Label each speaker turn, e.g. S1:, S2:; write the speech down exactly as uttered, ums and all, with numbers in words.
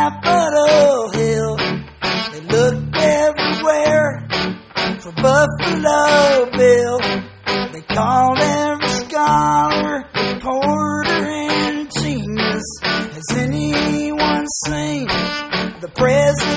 S1: Capitol Hill. They looked everywhere for Buffalo Bill. They called every scholar, reporter, and genius. Has anyone seen the president